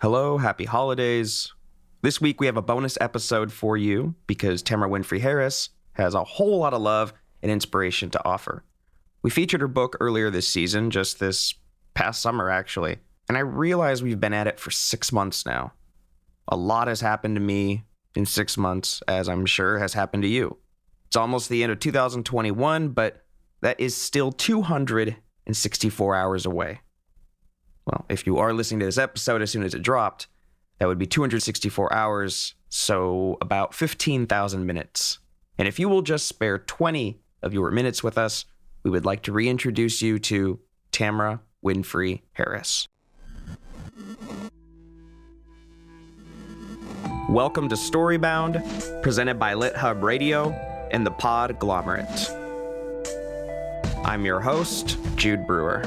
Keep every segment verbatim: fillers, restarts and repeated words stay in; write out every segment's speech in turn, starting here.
Hello, happy holidays. This week we have a bonus episode for you because Tamara Winfrey Harris has a whole lot of love and inspiration to offer. We featured her book earlier this season, just this past summer actually, and I realize we've been at it for six months now. A lot has happened to me in six months, as I'm sure has happened to you. It's almost the end of two thousand twenty-one, but that is still two hundred sixty-four hours away. Well, if you are listening to this episode as soon as it dropped, that would be two hundred sixty-four hours, so about fifteen thousand minutes. And if you will just spare twenty of your minutes with us, we would like to reintroduce you to Tamara Winfrey Harris. Welcome to Storybound, presented by LitHub Radio and the Podglomerate. I'm your host, Jude Brewer.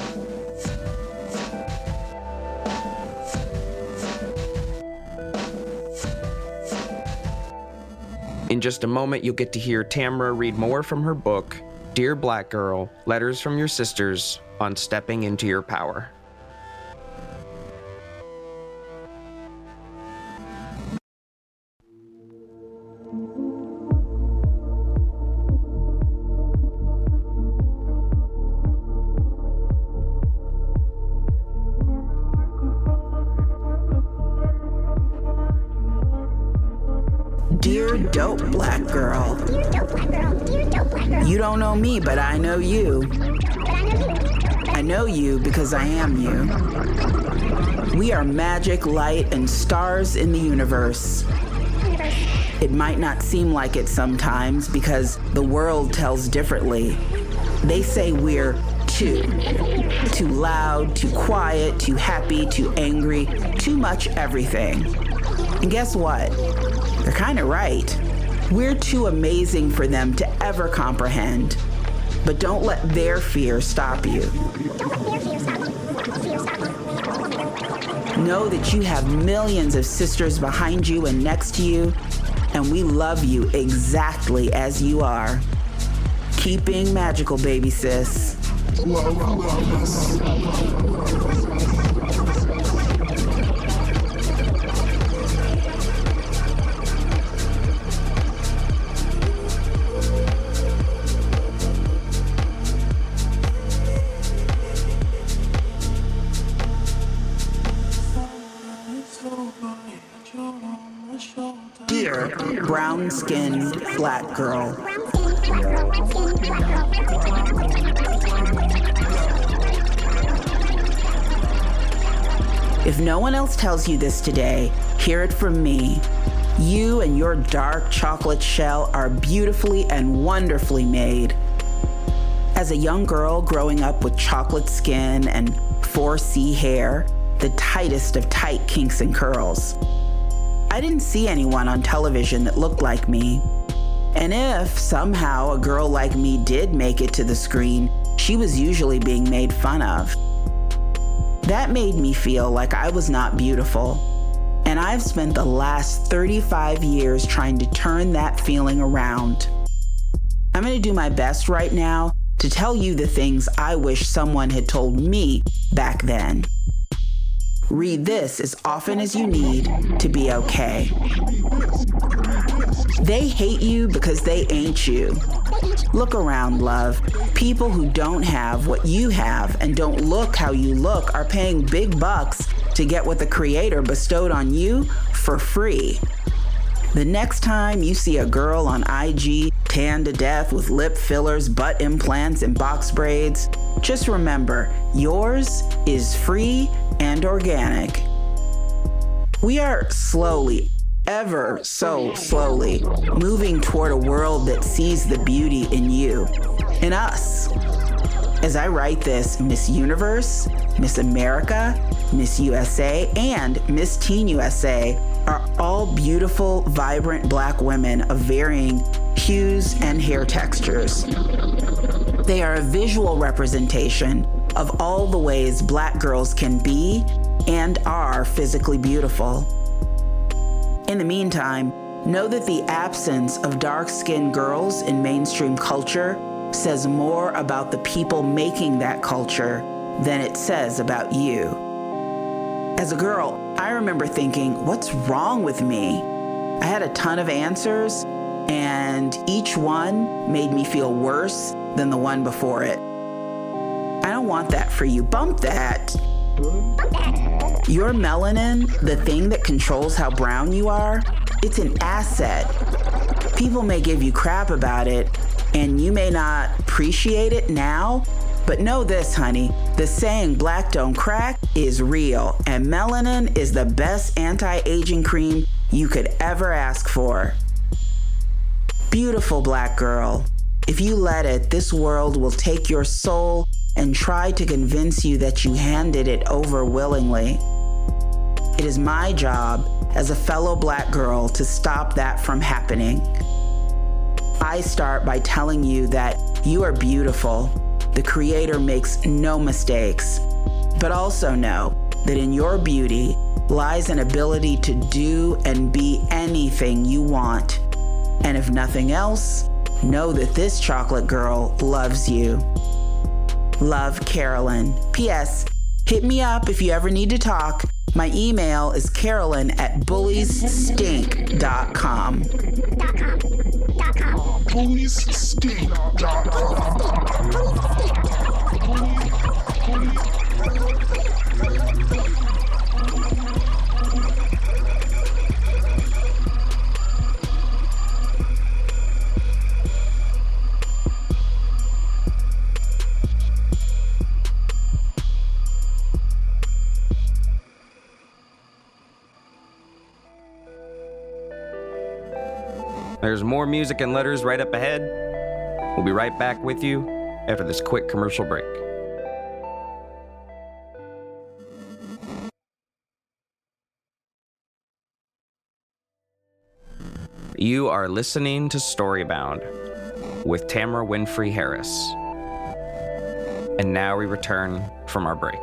In just a moment, you'll get to hear Tamara read more from her book, Dear Black Girl, Letters from Your Sisters on Stepping into Your Power. Dear dope black girl. Dear dope black girl. Dear dope black girl. You don't know me, but I know you. But I know you. I know you because I am you. We are magic, light, and stars in the universe. Universe. It might not seem like it sometimes because the world tells differently. They say we're too. Too loud, too quiet, too happy, too angry, too much everything. And guess what? They're kind of right. We're too amazing for them to ever comprehend. But don't let their fear stop you. Don't let their fear stop you. Fear stop you. Know that you have millions of sisters behind you and next to you, and we love you exactly as you are. Keep being magical, baby sis. Dear brown-skinned black girl. Brown skin, black girl, red skin, black girl. If no one else tells you this today, hear it from me. You and your dark chocolate shell are beautifully and wonderfully made. As a young girl growing up with chocolate skin and four C hair, the tightest of tight kinks and curls, I didn't see anyone on television that looked like me. And if somehow a girl like me did make it to the screen, she was usually being made fun of. That made me feel like I was not beautiful. And I've spent the last thirty-five years trying to turn that feeling around. I'm going to do my best right now to tell you the things I wish someone had told me back then. Read this as often as you need to be okay. They hate you because they ain't you. Look around, love. People who don't have what you have and don't look how you look are paying big bucks to get what the Creator bestowed on you for free. The next time you see a girl on I G tan to death with lip fillers, butt implants, and box braids, just remember, yours is free and organic. We are slowly, ever so slowly, moving toward a world that sees the beauty in you, in us. As I write this, Miss Universe, Miss America, Miss U S A, and Miss Teen U S A are all beautiful, vibrant black women of varying hues and hair textures. They are a visual representation of all the ways black girls can be and are physically beautiful. In the meantime, know that the absence of dark-skinned girls in mainstream culture says more about the people making that culture than it says about you. As a girl, I remember thinking, what's wrong with me? I had a ton of answers, and each one made me feel worse than the one before it. I don't want that for you. Bump that. Your melanin, the thing that controls how brown you are, it's an asset. People may give you crap about it, and you may not appreciate it now, but know this, honey, the saying black don't crack is real, and melanin is the best anti-aging cream you could ever ask for. Beautiful black girl, if you let it, this world will take your soul and try to convince you that you handed it over willingly. It is my job as a fellow black girl to stop that from happening. I start by telling you that you are beautiful. The Creator makes no mistakes, but also know that in your beauty lies an ability to do and be anything you want. And if nothing else, know that this chocolate girl loves you. Love, Carolyn. P S. Hit me up if you ever need to talk. My email is carolyn at bullies stink dot com. bullies stink dot com. There's more music and letters right up ahead. We'll be right back with you after this quick commercial break. You are listening to Storybound with Tamara Winfrey Harris. And now we return from our break.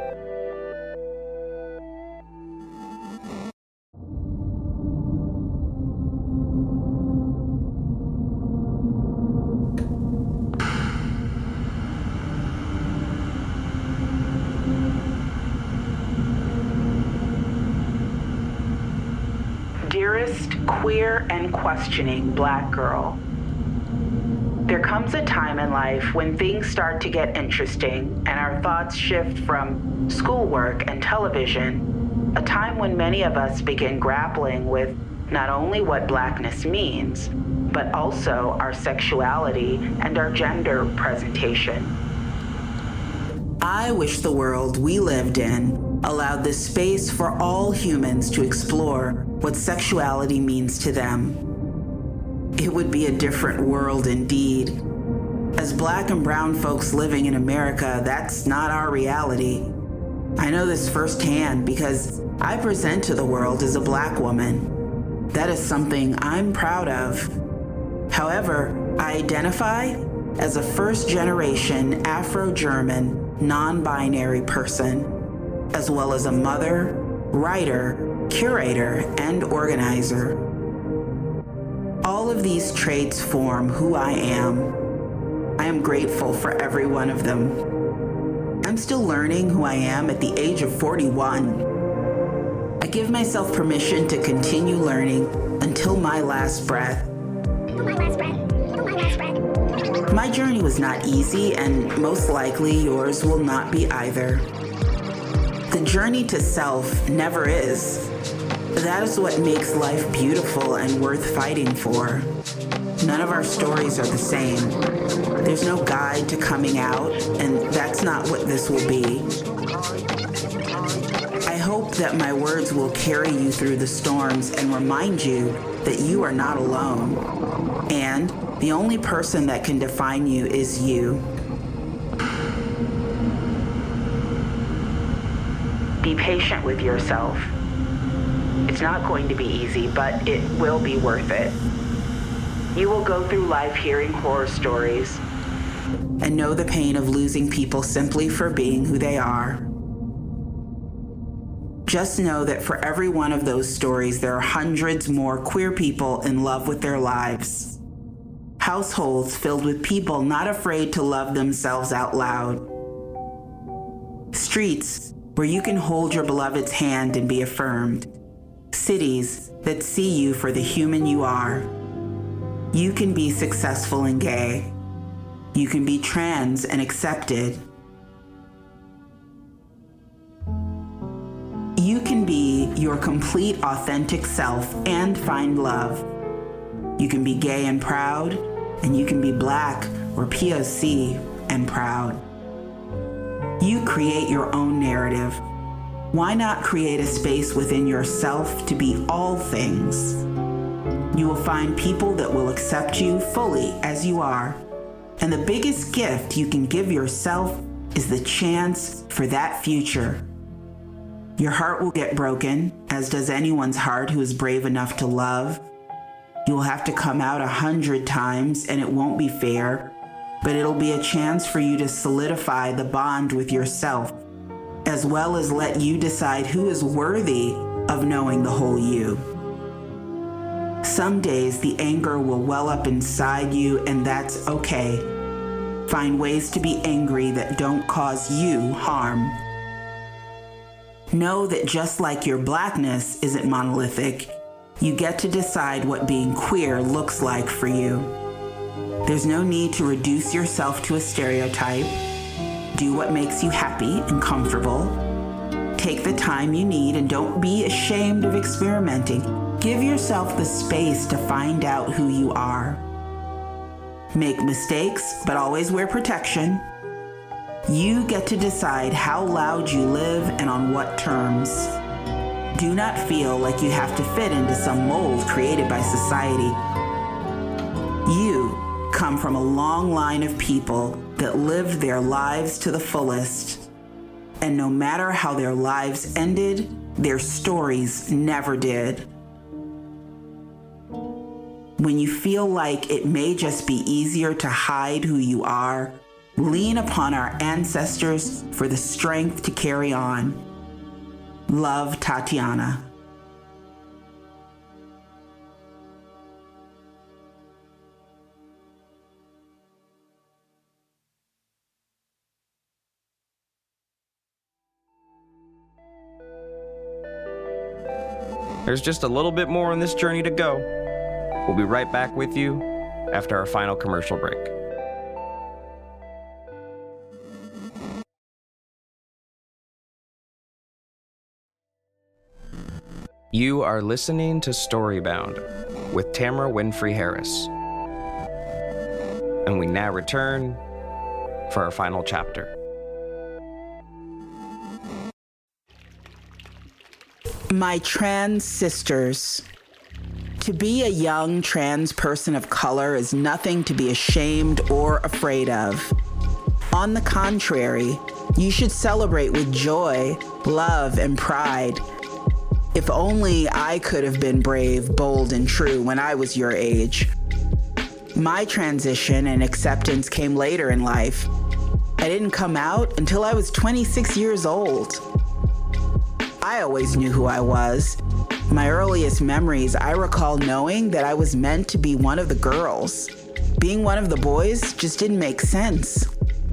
Dearest queer and questioning black girl, there comes a time in life when things start to get interesting and our thoughts shift from schoolwork and television, a time when many of us begin grappling with not only what blackness means, but also our sexuality and our gender presentation. I wish the world we lived in allowed this space for all humans to explore what sexuality means to them. It would be a different world indeed. As black and brown folks living in America, that's not our reality. I know this firsthand because I present to the world as a black woman. That is something I'm proud of. However, I identify as a first-generation Afro-German, non-binary person, as well as a mother, writer, curator, and organizer. All of these traits form who I am. I am grateful for every one of them. I'm still learning who I am at the age of forty-one. I give myself permission to continue learning until my last breath. My last breath. My last breath. My journey was not easy, and most likely yours will not be either. The journey to self never is. That is what makes life beautiful and worth fighting for. None of our stories are the same. There's no guide to coming out, and that's not what this will be. I hope that my words will carry you through the storms and remind you that you are not alone. And the only person that can define you is you. Be patient with yourself. It's not going to be easy, but it will be worth it. You will go through life hearing horror stories and know the pain of losing people simply for being who they are. Just know that for every one of those stories, there are hundreds more queer people in love with their lives. Households filled with people not afraid to love themselves out loud. Streets where you can hold your beloved's hand and be affirmed. Cities that see you for the human you are. You can be successful and gay. You can be trans and accepted. You can be your complete authentic self and find love. You can be gay and proud, and you can be Black or P O C and proud. You create your own narrative. Why not create a space within yourself to be all things? You will find people that will accept you fully as you are. And the biggest gift you can give yourself is the chance for that future. Your heart will get broken, as does anyone's heart who is brave enough to love. You will have to come out a hundred times, and it won't be fair, but it'll be a chance for you to solidify the bond with yourself, as well as let you decide who is worthy of knowing the whole you. Some days the anger will well up inside you, and that's okay. Find ways to be angry that don't cause you harm. Know that just like your Blackness isn't monolithic, you get to decide what being queer looks like for you. There's no need to reduce yourself to a stereotype. Do what makes you happy and comfortable. Take the time you need and don't be ashamed of experimenting. Give yourself the space to find out who you are. Make mistakes, but always wear protection. You get to decide how loud you live and on what terms. Do not feel like you have to fit into some mold created by society. You come from a long line of people that lived their lives to the fullest. And no matter how their lives ended, their stories never did. When you feel like it may just be easier to hide who you are, lean upon our ancestors for the strength to carry on. Love, Tatiana. There's just a little bit more on this journey to go. We'll be right back with you after our final commercial break. You are listening to Storybound with Tamara Winfrey Harris. And we now return for our final chapter. My trans sisters. To be a young trans person of color is nothing to be ashamed or afraid of. On the contrary, you should celebrate with joy, love, and pride. If only I could have been brave, bold, and true when I was your age. My transition and acceptance came later in life. I didn't come out until I was twenty-six years old. I always knew who I was. My earliest memories, I recall knowing that I was meant to be one of the girls. Being one of the boys just didn't make sense.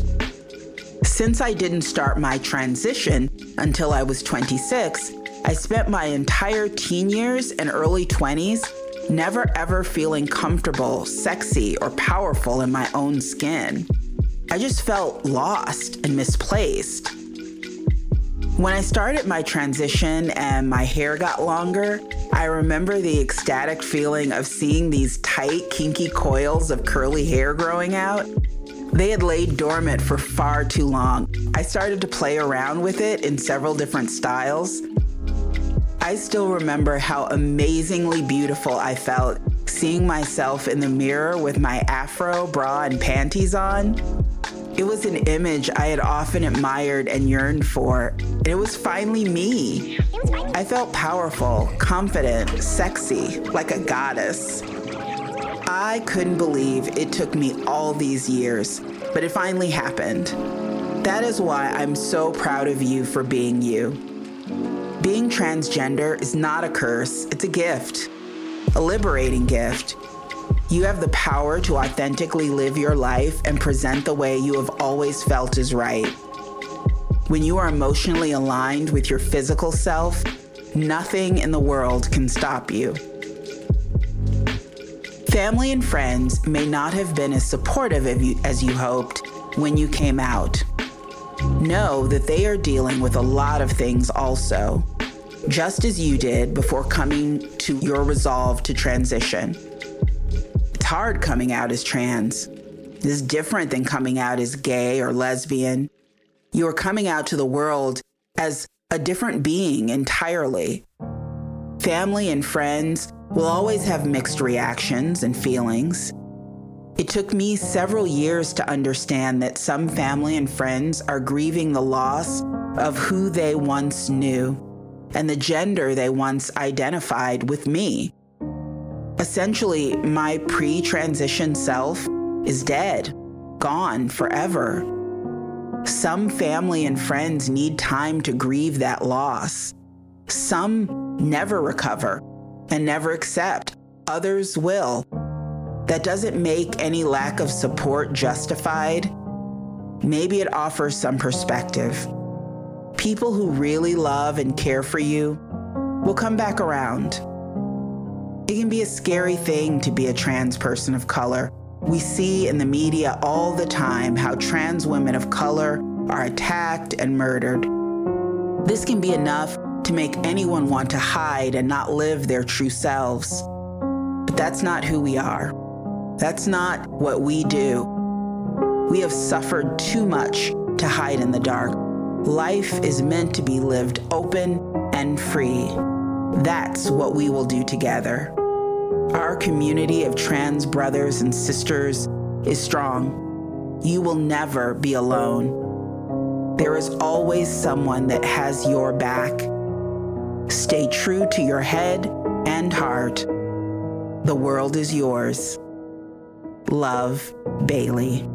Since I didn't start my transition until I was twenty-six, I spent my entire teen years and early twenties never ever feeling comfortable, sexy, or powerful in my own skin. I just felt lost and misplaced. When I started my transition and my hair got longer, I remember the ecstatic feeling of seeing these tight, kinky coils of curly hair growing out. They had laid dormant for far too long. I started to play around with it in several different styles. I still remember how amazingly beautiful I felt seeing myself in the mirror with my afro, bra, and panties on. It was an image I had often admired and yearned for, and it was finally me. I felt powerful, confident, sexy, like a goddess. I couldn't believe it took me all these years, but it finally happened. That is why I'm so proud of you for being you. Being transgender is not a curse, it's a gift, a liberating gift. You have the power to authentically live your life and present the way you have always felt is right. When you are emotionally aligned with your physical self, nothing in the world can stop you. Family and friends may not have been as supportive of you as you hoped when you came out. Know that they are dealing with a lot of things also, just as you did before coming to your resolve to transition. It's hard coming out as trans. It is different than coming out as gay or lesbian. You are coming out to the world as a different being entirely. Family and friends will always have mixed reactions and feelings. It took me several years to understand that some family and friends are grieving the loss of who they once knew and the gender they once identified with me. Essentially, my pre-transition self is dead, gone forever. Some family and friends need time to grieve that loss. Some never recover and never accept. Others will. That doesn't make any lack of support justified. Maybe it offers some perspective. People who really love and care for you will come back around. It can be a scary thing to be a trans person of color. We see in the media all the time how trans women of color are attacked and murdered. This can be enough to make anyone want to hide and not live their true selves. But that's not who we are. That's not what we do. We have suffered too much to hide in the dark. Life is meant to be lived open and free. That's what we will do together. Our community of trans brothers and sisters is strong. You will never be alone. There is always someone that has your back. Stay true to your head and heart. The world is yours. Love, Bailey.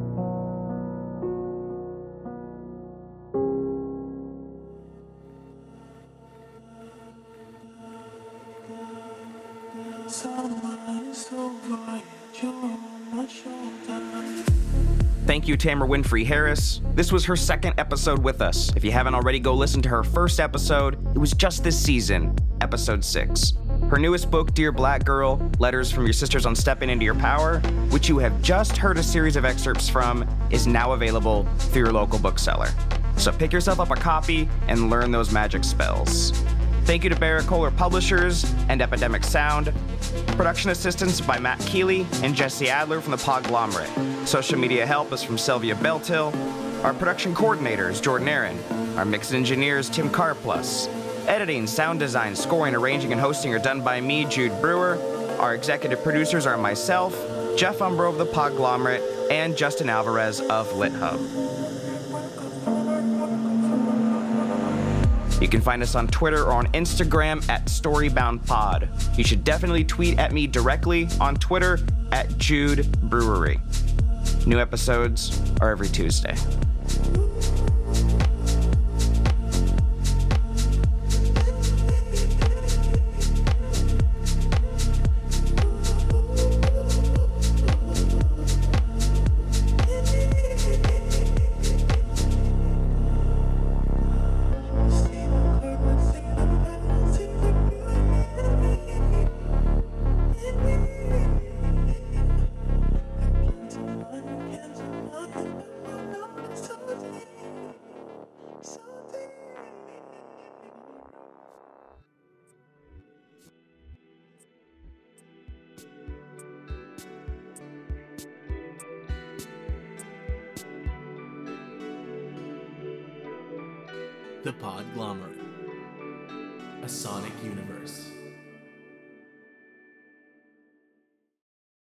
Thank you, Tamara Winfrey Harris. This was her second episode with us. If you haven't already, go listen to her first episode. It was just this season, episode six. Her newest book, Dear Black Girl, Letters from Your Sisters on Stepping Into Your Power, which you have just heard a series of excerpts from, is now available through your local bookseller. So pick yourself up a copy and learn those magic spells. Thank you to Barrett Kohler Publishers and Epidemic Sound. Production assistance by Matt Keeley and Jesse Adler from the Podglomerate. Social media help is from Sylvia Beltill. Our production coordinator is Jordan Aaron. Our mix engineer is Tim Carplus. Editing, sound design, scoring, arranging, and hosting are done by me, Jude Brewer. Our executive producers are myself, Jeff Umbro of the Podglomerate, and Justin Alvarez of LitHub. You can find us on Twitter or on Instagram at StoryboundPod. You should definitely tweet at me directly on Twitter at Jude Brewery. New episodes are every Tuesday. The Podglomerate, a sonic universe.